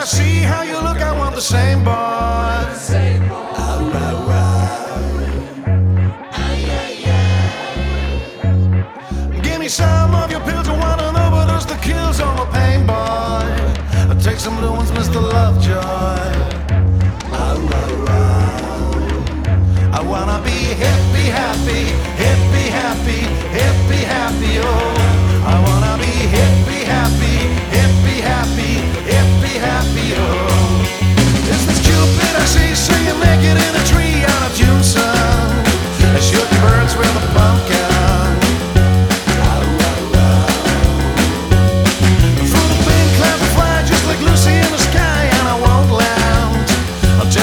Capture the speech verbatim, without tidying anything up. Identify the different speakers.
Speaker 1: I see how you look, I want the same boy. Alright, right. Give me some of your pills, I wanna know what does the kills on the pain, boy. Take some little ones, Mister Lovejoy. Alright, right. I wanna be hippie happy, hippie happy, hippie happy, oh.